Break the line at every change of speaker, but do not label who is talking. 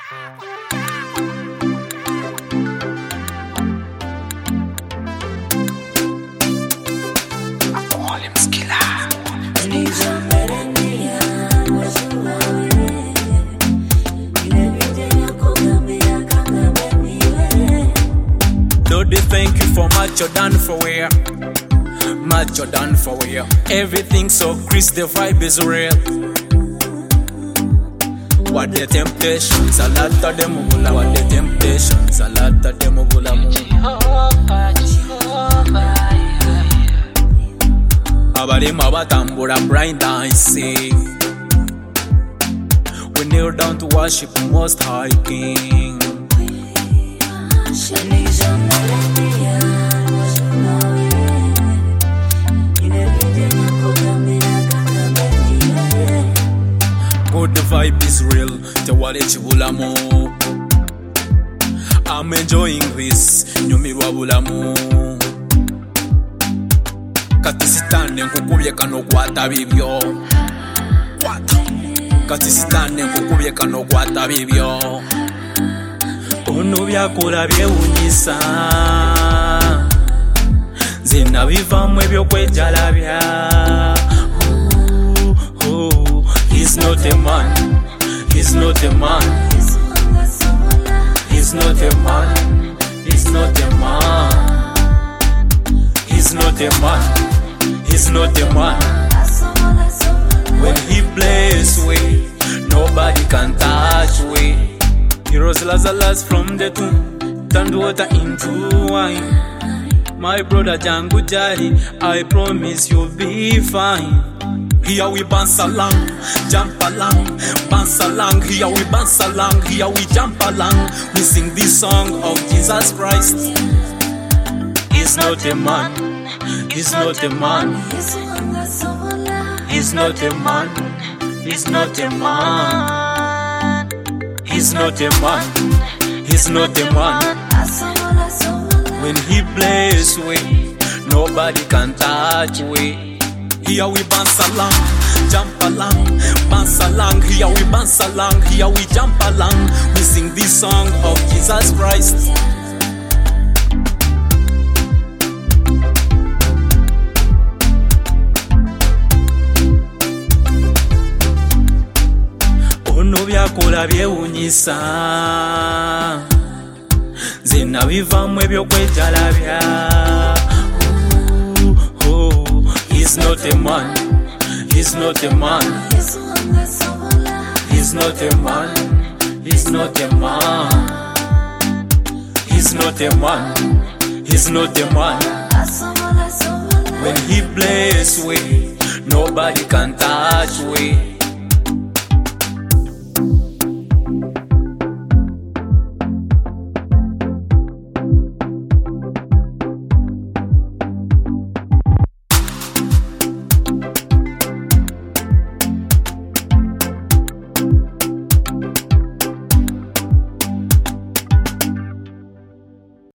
Lord, thank you for much you done for where. Much you done for where. Everything so Chris, the vibe is real. What the temptations, a lot of them will. What the temptations, a lot of them will. Abarima batambura blind I see. We kneel down to worship the Most High King. Good, the vibe is real. I'm enjoying this. Nyumirwa bulamu. Katisitane nkukubye kano kwata bibyo. Katisitane nkukubye kano kwata bibyo. Ono byakula byewunyisa. Zina bivamu ebyokwejalabya. He's not a man. He's not a man. He's not a man. He's not a man. He's not a man. He's not a man. When he plays way, nobody can touch way. He rose Lazarus from the tomb, turned water into wine. My brother Jangu Jari, I promise you'll be fine. Here we bounce along, jump along, bounce along. Here we bounce along, here we jump along. We sing this song of Jesus Christ. He's not a man. He's not a man. He's not a man. He's not a man. He's not a man. He's not a man. When he plays way, nobody can touch way. Here we bounce along, jump along, bounce along. Here we bounce along, here we jump along. We sing this song of Jesus Christ. Ono byakula byewunyisa. Zina bivamu ebyokwejalabya. He's not a man. He's not a man. He's not a man. He's not a man. He's not a man. He's not a man. When he plays way, nobody can touch way.